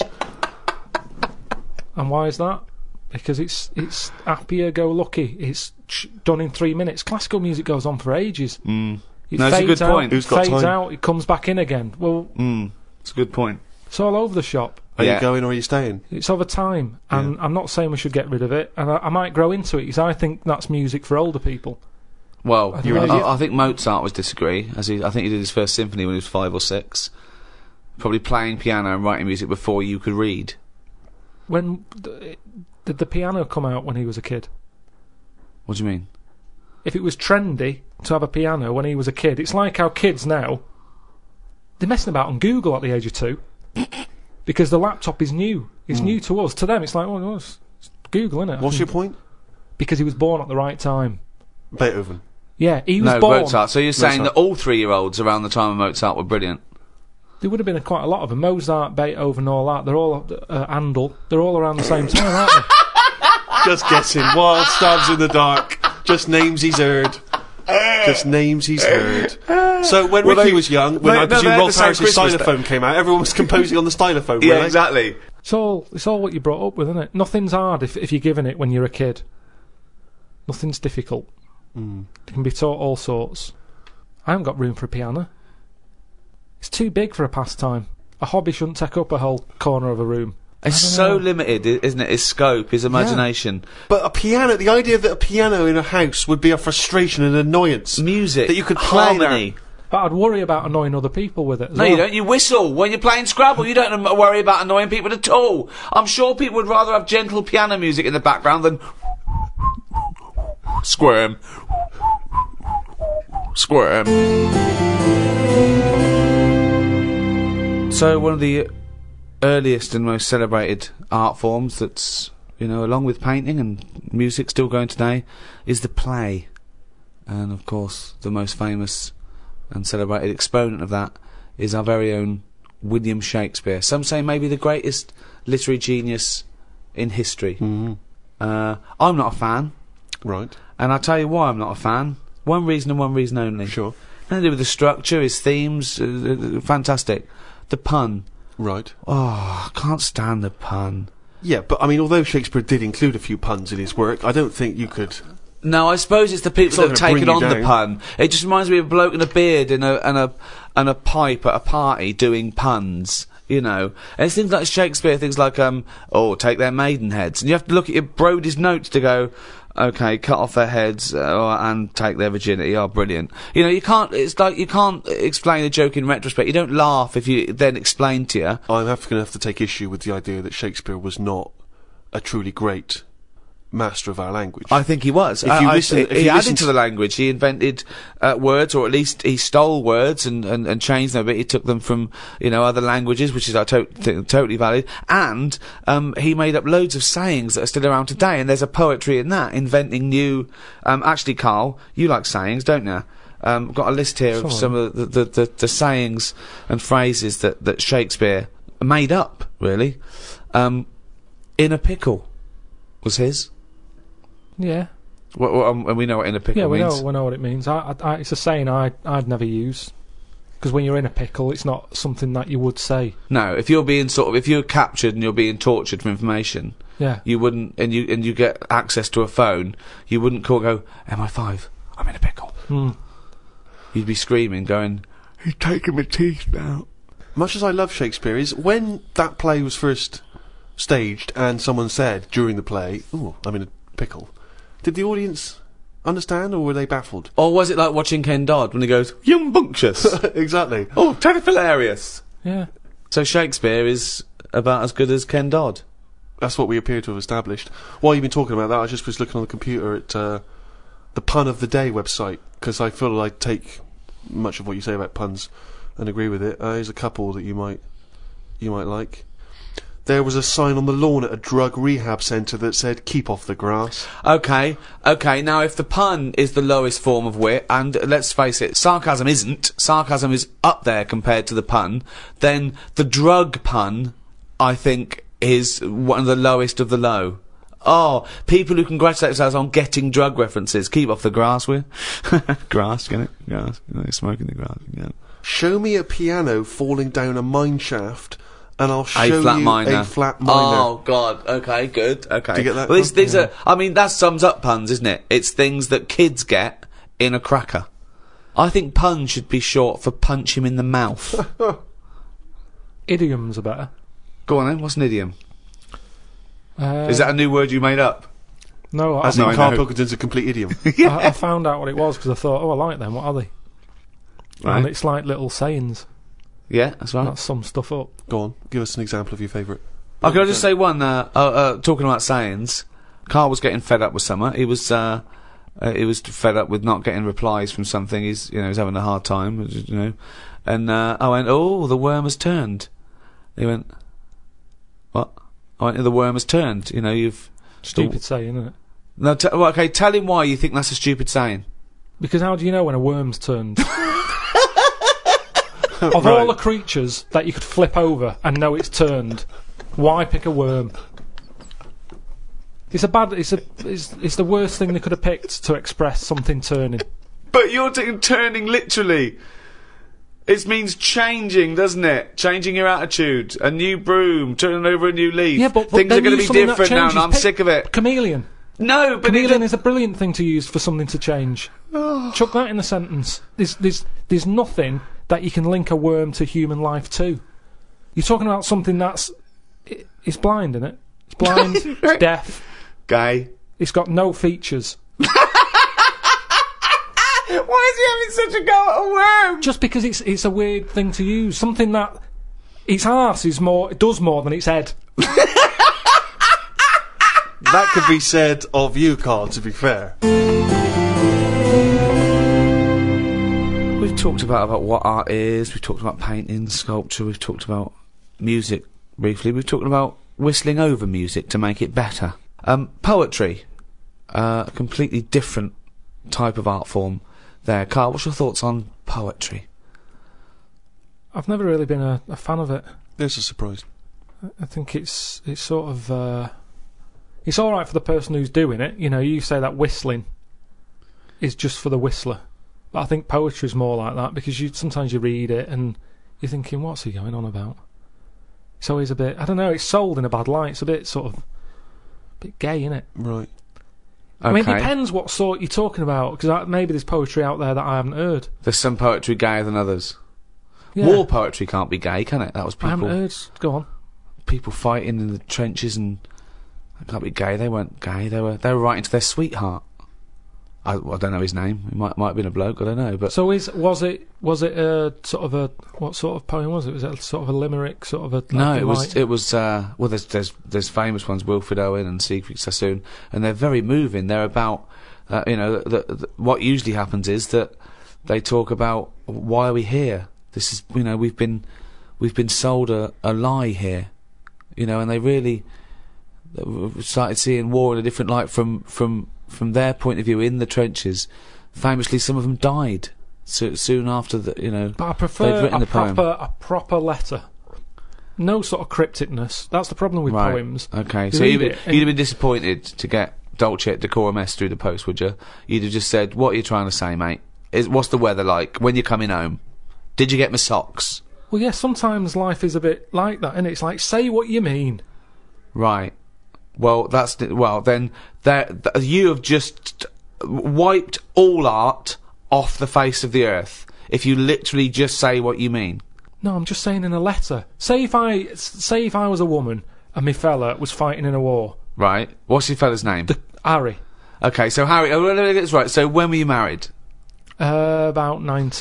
And why is that? Because it's happier-go-lucky. It's done in 3 minutes. Classical music goes on for ages. It No, it's a fades good out, point. Who's got fades time? out, it comes back in again. Well, It's a good point. it's all over the shop. Are Yeah. you going or are you staying? It's over time, and I'm not saying we should get rid of it, and I might grow into it, because I think that's music for older people. Well, You're an idiot. I think Mozart would disagree, I think he did his first symphony when he was 5 or 6. Probably playing piano and writing music before you could read. When did the piano come out when he was a kid? What do you mean? If it was trendy to have a piano when he was a kid, it's like how kids now, they're messing about on Google at the age of 2. Because the laptop is new. It's new to us. To them, it's like, well, it's Google, isn't it? What's your point? Because he was born at the right time. Beethoven. Yeah, he was No, born. Mozart. So you're saying Mozart. that all 3-year-olds around the time of Mozart were brilliant? There would have been quite a lot of them. Mozart, Beethoven, all that. They're all Handel. They're all around the same time, aren't they? Just guessing. Wild stabs in the dark. Just names he's heard. Just names he's heard. So when Ricky was young, when I presume Rolf Harris's stylophone came out, everyone was composing on the stylophone. Yeah, weren't they? exactly. It's all what you're brought up with, isn't it? Nothing's hard if you're given it when you're a kid. Nothing's difficult. It can be taught all sorts. I haven't got room for a piano. It's too big for a pastime. A hobby shouldn't take up a whole corner of a room. It's so limited, isn't it? His scope, his imagination. But a piano, the idea that a piano in a house would be a frustration and annoyance. Music. That you could play harmony. there. But I'd worry about annoying other people with it as No, well. you don't. You whistle. When you're playing Scrabble, you don't worry about annoying people at all. I'm sure people would rather have gentle piano music in the background than... Squirm. Squirm. So, one of the earliest and most celebrated art forms that's, along with painting and music still going today, is the play. And, of course, the most famous and celebrated exponent of that is our very own William Shakespeare. Some say maybe the greatest literary genius in history. I'm not a fan. Right. And I'll tell you why I'm not a fan. One reason and one reason only. Sure. Nothing to do with the structure, his themes, fantastic. The pun. Right. Oh, I can't stand the pun. Yeah, but I mean, although Shakespeare did include a few puns in his work, I don't think you could... No, I suppose it's the people that have not gonna taken bring on you the down. pun. It just reminds me of a bloke in a beard and a pipe at a party doing puns, And it's things like Shakespeare, things like, take their maidenheads. And you have to look at your Brody's notes to go, okay, cut off their heads and take their virginity. Oh, brilliant. You can't, it's like you can't explain a joke in retrospect. You don't laugh if you then explain to you. I'm going to have to take issue with the idea that Shakespeare was not a truly great master of our language. I think he was. If you listen to the language. He invented words, or at least he stole words and changed them a bit. He took them from other languages, which is totally valid. And he made up loads of sayings that are still around today. And there's a poetry in that, inventing new. Actually, Carl, you like sayings, don't you? I've got a list here of some of the sayings and phrases that Shakespeare made up. Really, in a pickle was his. Yeah. And we know what in a pickle means. We know what it means. It's a saying I'd never use. Because when you're in a pickle, it's not something that you would say. No, if you're being if you're captured and you're being tortured for information, yeah, you wouldn't, and you get access to a phone, you wouldn't go, MI5, I'm in a pickle. You'd be screaming, going, he's taking my teeth out. Much as I love Shakespeare, is when that play was first staged and someone said during the play, "Ooh, I'm in a pickle," did the audience understand, or were they baffled? Or was it like watching Ken Dodd when he goes, "Yumbunctious"? Exactly. Oh, totally hilarious. Yeah. So Shakespeare is about as good as Ken Dodd. That's what we appear to have established. While you've been talking about that, I just was looking on the computer at the Pun of the Day website, because I feel I take much of what you say about puns and agree with it. Here's a couple that you might like. There was a sign on the lawn at a drug rehab centre that said, "Keep off the grass." Okay. Now, if the pun is the lowest form of wit, and let's face it, sarcasm isn't. Sarcasm is up there compared to the pun. Then the drug pun, I think, is one of the lowest of the low. Oh, people who congratulate themselves on getting drug references. Keep off the grass, will you? Grass, get it? Grass. Smoking the grass. Yeah. Show me a piano falling down a mine shaft, and I'll show you minor. a flat minor. Oh God. Okay. Good. Okay. Do you get that? Well, these are. I mean, that sums up puns, isn't it? It's things that kids get in a cracker. I think pun should be short for punch him in the mouth. Idioms are better. Go on then. What's an idiom? Is that a new word you made up? No, As in Carl Pilkington's a complete idiom. I found out what it was because I thought, I like them. What are they? Right. And it's like little sayings. Yeah, that's right. That sum stuff up. Go on, give us an example of your favourite. Oh, can I just say one? Talking about sayings, Carl was getting fed up with something. He was fed up with not getting replies from something. He's having a hard time. And I went, "Oh, the worm has turned." He went, What? Oh, the worm has turned. You know, you've... Stupid saying, isn't it? No, well, okay, tell him why you think that's a stupid saying. Because how do you know when a worm's turned? Of all the creatures that you could flip over and know it's turned, why pick a worm? It's the worst thing they could have picked to express something turning. But you're turning literally. It means changing, doesn't it? Changing your attitude. A new broom, turning over a new leaf. Yeah, but things are going to be different now, and I'm sick of it. Chameleon. No, but chameleon is a brilliant thing to use for something to change. Chuck that in the sentence. There's nothing that you can link a worm to human life to. You're talking about something it's blind, isn't it? It's blind, it's deaf. Gay. It's got no features. Why is he having such a go at a worm? Just because it's a weird thing to use. Something that its arse is more, it does more than its head. That could be said of you, Carl, to be fair. We've talked about what art is, we've talked about painting, sculpture, we've talked about music briefly, we've talked about whistling over music to make it better. Poetry, a completely different type of art form there. Carl, what's your thoughts on poetry? I've never really been a fan of it. There's a surprise. I think it's sort of... it's alright for the person who's doing it. You know, you say that whistling is just for the whistler. But I think poetry's more like that, because sometimes you read it and you're thinking, what's he going on about? It's always a bit... I don't know, it's sold in a bad light. It's a bit sort of... a bit gay, innit? Right. I mean, it depends what sort you're talking about, because maybe there's poetry out there that I haven't heard. There's some poetry gayer than others. Yeah. War poetry can't be gay, can it? That was people... I haven't heard... Go on. People fighting in the trenches, and... That can't be gay. They weren't gay. They were writing to their sweetheart. I don't know his name. It might have been a bloke. I don't know. But so was it a sort of a, what sort of poem was it? Was it sort of a limerick, sort of a? No, it was. Well, there's famous ones, Wilfred Owen and Siegfried Sassoon, and they're very moving. They're about, you know, what usually happens is that they talk about why are we here. This is, you know, we've been sold a lie here, you know, and they really started seeing war in a different light from their point of view in the trenches. Famously, some of them died soon after the, you know. But I prefer written a proper letter. No sort of crypticness. That's the problem with poems. Okay, so you'd have been disappointed to get Dulce et Decorum Est through the post, would you? You'd have just said, "What are you trying to say, mate? What's the weather like? When you're coming home? Did you get my socks?" Well, yeah. Sometimes life is a bit like that, and it's like, say what you mean. Right. Well, then you have just wiped all art off the face of the earth if you literally just say what you mean. No, I'm just saying in a letter. Say if I was a woman and my fella was fighting in a war. Right. What's your fella's name? Harry. Okay, so Harry. Oh, let me get this right. So when were you married? About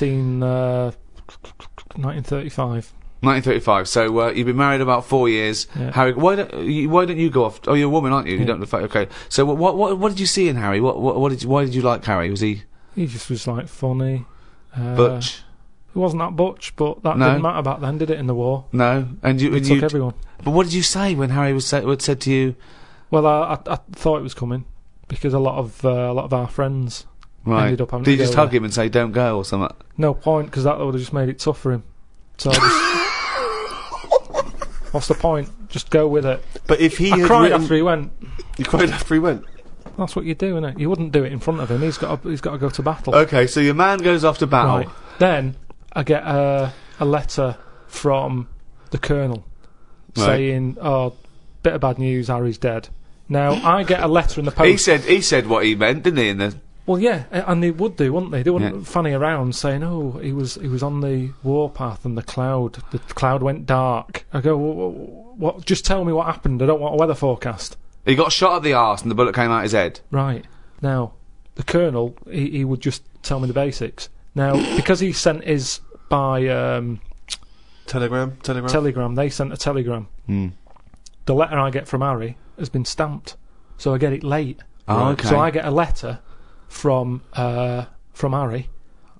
1935. 1935. So you've been married about 4 years. Yeah. Harry, why don't you go off? Oh, you're a woman, aren't you? Yeah. You don't look. Okay. So what did you see in Harry? Why did you like Harry? Was he? He just was like funny. Butch. He wasn't that butch, but that didn't matter back then, did it? In the war. No, and you took everyone. But what did you say when Harry said to you? Well, I thought it was coming because a lot of our friends ended up having. Did to you just go hug there. him and say don't go or something? No point, because that would have just made it tough for him. So I just. What's the point? Just go with it. But if he I cried after he went. You cried after he went? That's what you do, innit? You wouldn't do it in front of him. He's got to go to battle. Okay, so your man goes off to battle. Right. Then I get a letter from the Colonel saying, "Oh, bit of bad news. Harry's dead." Now I get a letter in the post. He said what he meant, didn't he? In the Well, yeah, and they would do, wouldn't they? They wouldn't fanny around saying, "Oh, he was on the warpath and the cloud went dark." I go, "What? Just tell me what happened. I don't want a weather forecast." He got shot at the arse and the bullet came out his head. Right. Now, the Colonel, he would just tell me the basics. Now, because he sent his by Telegram. They sent a telegram. The letter I get from Harry has been stamped, so I get it late. Oh, okay. So I get a letter from Harry,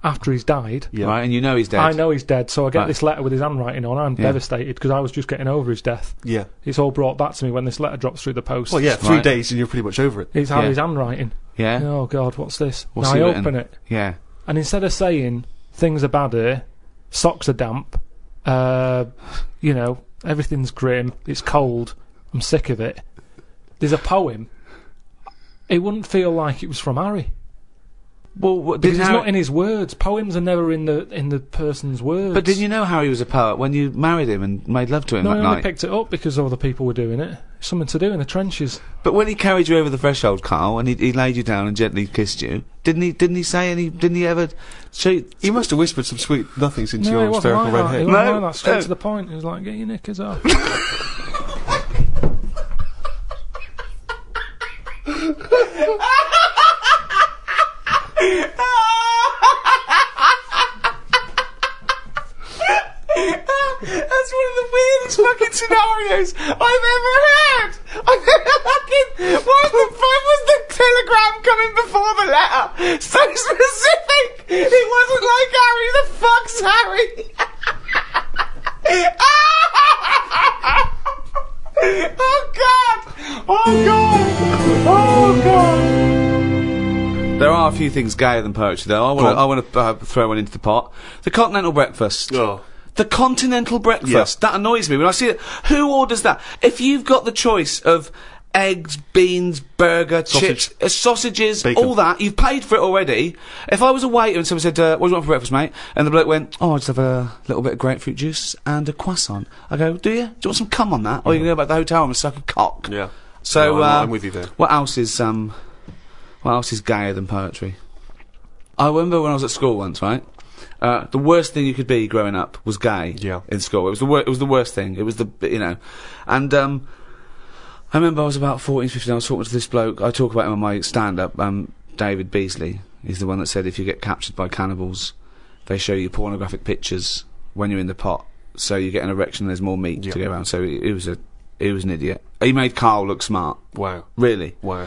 after he's died. Yeah. Right, and you know he's dead. I know he's dead, so I get Right. this letter with his handwriting on. I'm devastated because I was just getting over his death. Yeah. It's all brought back to me when this letter drops through the post. Well, yeah, 3 Right. days and you're pretty much over it. It's Yeah. Harry's handwriting. Yeah? Oh, God, what's this? What's now he I written? open it, Yeah. and instead of saying, things are bad here, socks are damp, you know, everything's grim, it's cold, I'm sick of it, there's a poem. It wouldn't feel like it was from Harry. Well, what, Because did it's Harry, not in his words. Poems are never in the person's words. but did you know Harry was a poet when you married him and made love to him No, I that only night? picked it up because other people were doing it. Something to do in the trenches. But when he carried you over the threshold, Carl, and he laid you down and gently kissed you, didn't he say any? Didn't he ever show you? He must have whispered some sweet nothings into No, your it wasn't hysterical like red that. It head. wasn't No, like that. Straight no. to the point. It was like, get your knickers off. That's one of the weirdest fucking scenarios I've ever heard. Why was the telegram coming before the letter? So specific. It wasn't like Harry. The fuck's Harry? Oh God! Oh God! Oh God! There are a few things gayer than poetry, though. I want to throw one into the pot. The continental breakfast. Oh. The continental breakfast. Yeah. That annoys me when I see it. Who orders that? If you've got the choice of eggs, beans, burger, Sausage. chips, sausages, Bacon. all that, you've paid for it already. If I was a waiter and someone said, what do you want for breakfast, mate? And the bloke went, I'll just have a little bit of grapefruit juice and a croissant. I go, do you? Do you want some cum on that? Or you can go back to the hotel and suck a cock. Yeah. So, No, I'm with you there. What else is gayer than poetry? I remember when I was at school once, right? The worst thing you could be growing up was gay. Yeah. In school, it was the worst thing. It was and I remember I was about 14, 15. I was talking to this bloke. I talk about him on my stand-up. David Beasley. He's the one that said if you get captured by cannibals, they show you pornographic pictures when you're in the pot, so you get an erection. And there's more meat to go around. So he was an idiot. He made Carl look smart. Wow. Really. Wow.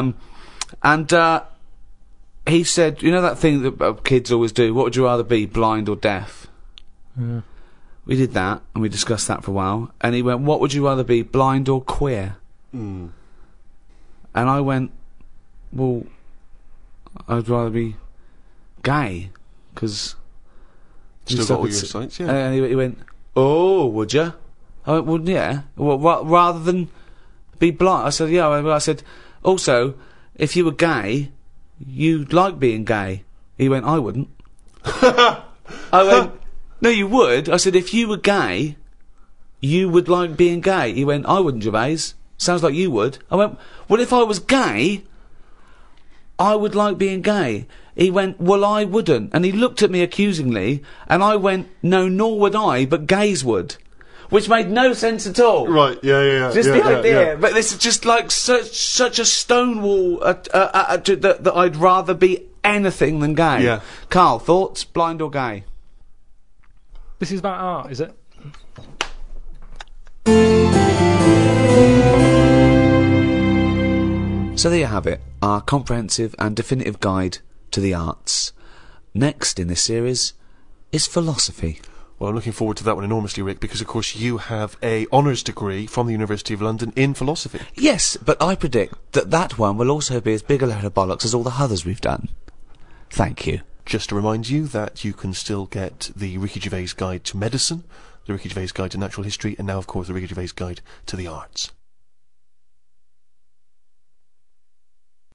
And he said, you know that thing that kids always do, what would you rather be, blind or deaf? Yeah. We did that, and we discussed that for a while, and he went, what would you rather be, blind or queer? Mm. And I went, well, I'd rather be gay, because... Still got all your sights, yeah. And he went, oh, would you? I went, well, yeah. Well, rather than be blind? I said, yeah. I said, also, if you were gay, you'd like being gay. He went, I wouldn't. I went, no, you would. I said, if you were gay, you would like being gay. He went, I wouldn't, Gervais. Sounds like you would. I went, well, if I was gay, I would like being gay. He went, well, I wouldn't. And he looked at me accusingly, and I went, no, nor would I, but gays would. Which made no sense at all. Right, yeah. Just yeah, the idea, yeah. but this is just like such a stonewall that I'd rather be anything than gay. Yeah. Carl, thoughts? Blind or gay? This is about art, is it? So there you have it, our comprehensive and definitive guide to the arts. Next in this series is philosophy. Well, I'm looking forward to that one enormously, Rick, because, of course, you have a honours degree from the University of London in philosophy. Yes, but I predict that one will also be as big a load of bollocks as all the others we've done. Thank you. Just to remind you that you can still get the Ricky Gervais Guide to Medicine, the Ricky Gervais Guide to Natural History, and now, of course, the Ricky Gervais Guide to the Arts.